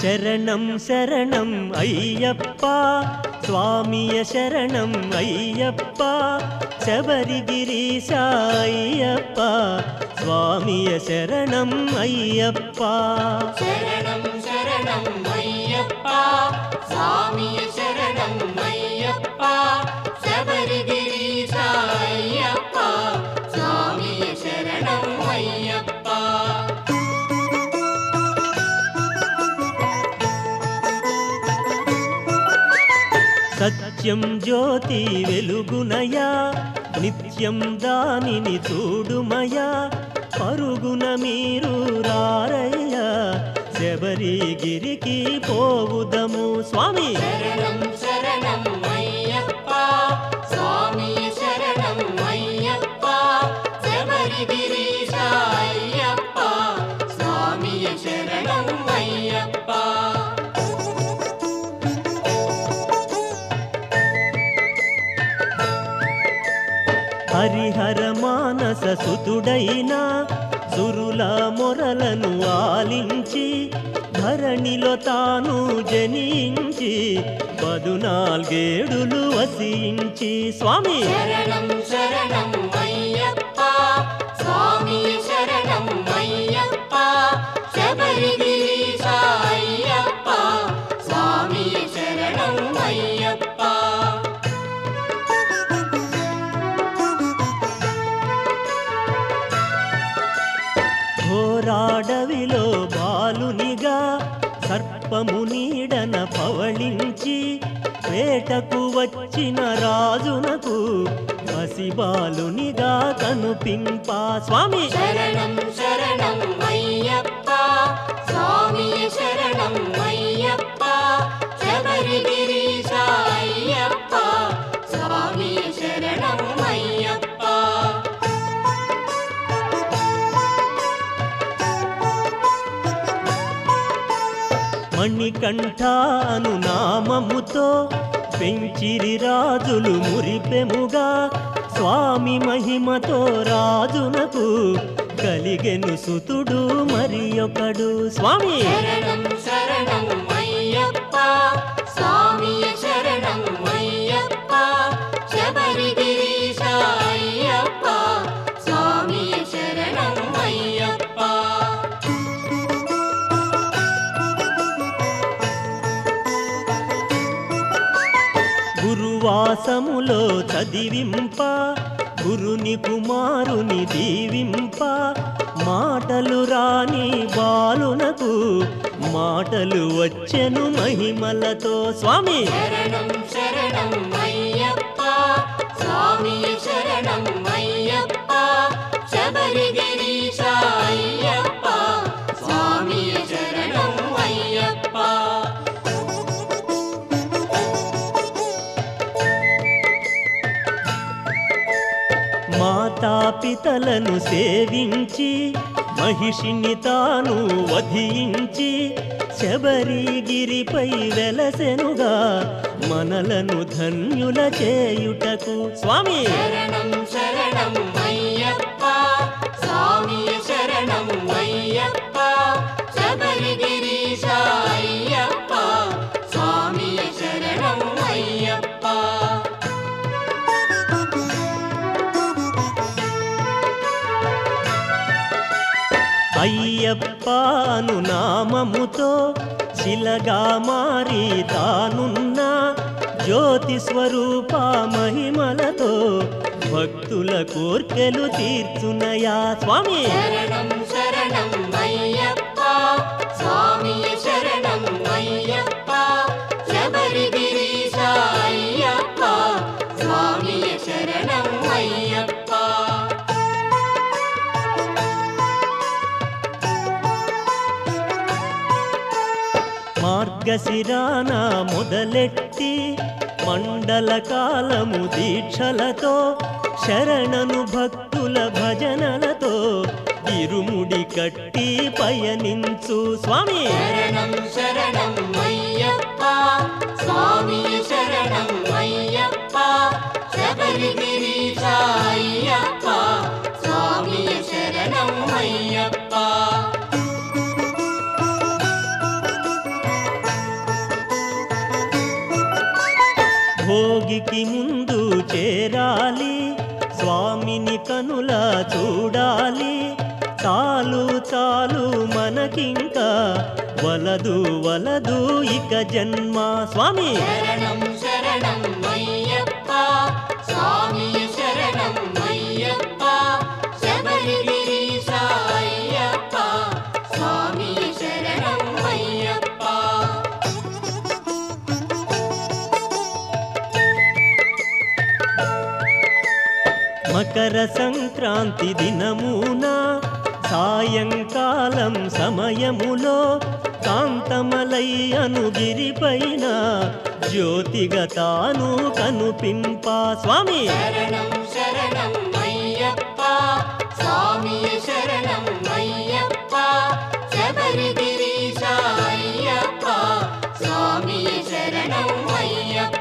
శరణం శరణం అయ్యప్ప స్వామియ శరణం అయ్యప్ప శబరిగిరీశ అయ్యప్ప స్వామియ శరణం అయ్యప్ప శరణం శరణం అయ్యప్ప స్వామియ శరణం అయ్యప్ప శబరిగిరీశ అయ్యప్ప స్వామియ శరణం అయ్యప్ప సత్యం జ్యోతి వెలుగునయా నిత్యం దానిని చూడుమయా పరుగున మీరు రారయ్యా శబరిగిరికి పోవుదము స్వామి శరణం శరణం అయ్యప్ప స్వామియ శరణం అయ్యప్ప శబరిగిరీశ అయ్యప్ప స్వామియ శరణం అయ్యప్ప హరిహర మానస సుతుడైన సురుల మొరలను ఆలించి ధరణిలో తాను జనించి 14 వసించి స్వామి శరణం శరణం అయ్యప్ప స్వామియ శరణం అయ్యప్ప శబరిగిరీశ అయ్యప్ప స్వామియ శరణం అయ్యప్ప ఘోరాడవిలో బాలునిగా సర్పము నీడన పవళించి వేటకు వచ్చిన రాజునకు పసిబాలునిగా కనుపింప స్వామి శరణం శరణం అయ్యప్ప స్వామియ శరణం అయ్యప్ప శబరిగిరీశ అయ్యప్ప స్వామియ శరణం అయ్యప్ప మణికంఠాను నామముతో పెంచిరి రాజులు మురిపెముగా స్వామి మహిమతో రాజునకు కలిగెను సుతుడు మరి ఒకడు స్వామి శరణం శరణం అయ్యప్ప స్వామియ శరణం అయ్యప్ప శబరిగిరీశ అయ్యప్ప స్వామియ శరణం అయ్యప్ప గురువాసములో చదివింప గురుని కుమారుని దీవింప మాటలు రాని బాలునకు మాటలు వచ్చెను మహిమలతో స్వామి శరణం శరణం అయ్యప్ప స్వామియ శరణం అయ్యప్ప శబరిగిరీశ అయ్యప్ప స్వామియ శరణం అయ్యప్ప మాతాపితలను సేవించి మహిషిని తాను వధించి శబరిగిరిపై వెలసెనుగా మనలను ధన్యుల చేయుటకు స్వామి శరణం శరణం అయ్యప్ప స్వామియ శరణం అయ్యప్ప శబరిగిరీశ అయ్యప్ప స్వామియ శరణం అయ్యప్ప అయ్యప్పను నామముతో శిలగా మారి తానున్న జ్యోతి స్వరూప మహిమలతో భక్తుల కోర్కెలు తీర్చునయా స్వామి శరణం శరణం అయ్యప్ప స్వామియ శరణం అయ్యప్ప శబరిగిరీశ అయ్యప్ప స్వామియ శరణం అయ్యప్ప మార్గశిరాన మొదలెట్టి మండల కాలము దీక్షలతో శరణను భక్తుల భజనలతో ఇరుముడి కట్టి పయనించు స్వామి శరణం శరణం అయ్యప్ప స్వామియ శరణం అయ్యప్ప శబరిగిరీశ అయ్యప్ప స్వామియ శరణం అయ్యప్ప భోగికి ముందు చేరాలి, స్వామిని కనుల చూడాలి. చాలు చాలు మనకింకా వలదు వలదు ఇక జన్మ. స్వామి శరణం శరణం అయ్యప్ప స్వామి శరణం అయ్యప్ప శబరిగిరీశ అయ్యప్ప స్వామి శరణం అయ్యప్ప. మకర సంక్రాంతి దినమున సాయంకాలం సమయములో కాంతమలయ్యను గిరిపైన జ్యోతిగా తాను కనుపింప. స్వామి శరణం శరణం అయ్యప్ప స్వామి శరణం అయ్యప్ప శబరిగిరీశ అయ్యప్ప స్వామి శరణం అయ్యప్ప.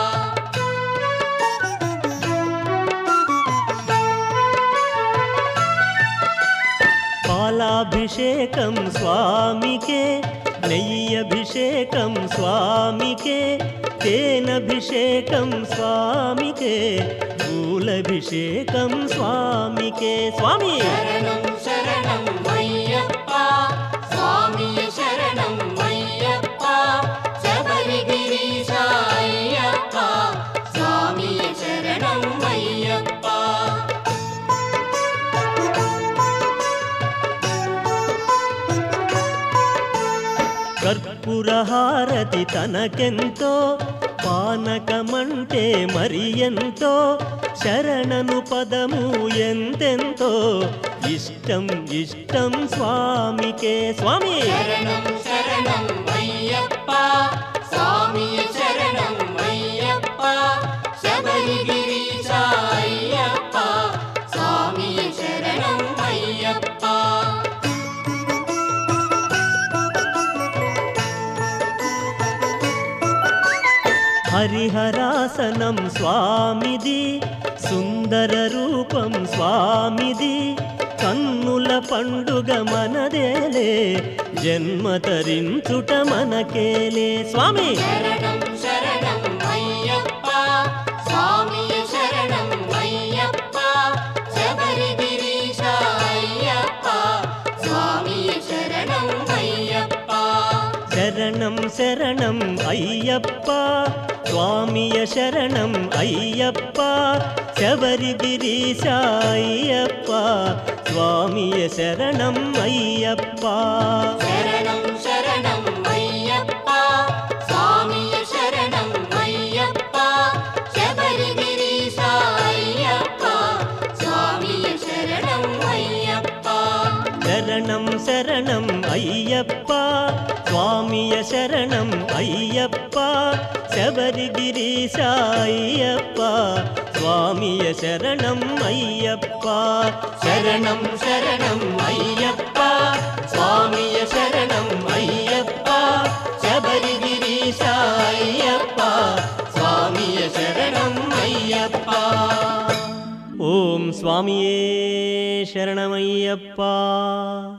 పాలాభిషేకం స్వామికే, నెయ్యభిషేకం స్వామికే, తేనభిషేకం స్వామికే, పూలభిషేకం స్వామికే. స్వామి శరణం శరణం అయ్యప్ప స్వామి శరణం అయ్యప్ప శబరిగిరీశ అయ్యప్ప స్వామి శరణం అయ్యప్ప. కర్పూరహారతి తనకెంతో, పానకమంటే మరి ఎంతో, శరణను పదము ఎంతెంతో ఇష్టం ఇష్టం స్వామికే. స్వామి శరణం శరణం అయ్యప్ప స్వామి శరణం అయ్యప్ప శబరిగిరీశ అయ్యప్ప స్వామి శరణం అయ్యప్ప. హరిహరాసనం స్వామిది, సుందర రూపం స్వామిది, కన్నుల పండుగ మనదేలే, జన్మ తరించుట మనకేలే. స్వామి శరణం శరణం అయ్యప్ప స్వామి శరణం అయ్యప్ప శబరిగిరీశ అయ్యప్ప స్వామి శరణం అయ్యప్ప. శరణం శరణం అయ్యప్ప స్వామియ శరణం అయ్యప్ప శబరిగిరీశ అయ్యప్ప స్వామియ శరణం అయ్యప్ప. శరణం శరణం అయ్యప్ప స్వామి శరణం అయ్యప్ప శబరిగిరీశ అయ్యప్ప స్వామి శరణం అయ్యప్ప. శరణం శరణం అయ్యప్ప స్వామియ శరణం అయ్యప్ప శబరిగిరీశ అయ్యప్ప స్వామియ శరణం అయ్యప్ప. శరణం శరణం అయ్యప్ప స్వామియ శరణం అయ్యప్ప శబరిగిరీశ అయ్యప్ప స్వామియ శరణం అయ్యప్ప. ఓం స్వామియే శరణమయ్యప్ప.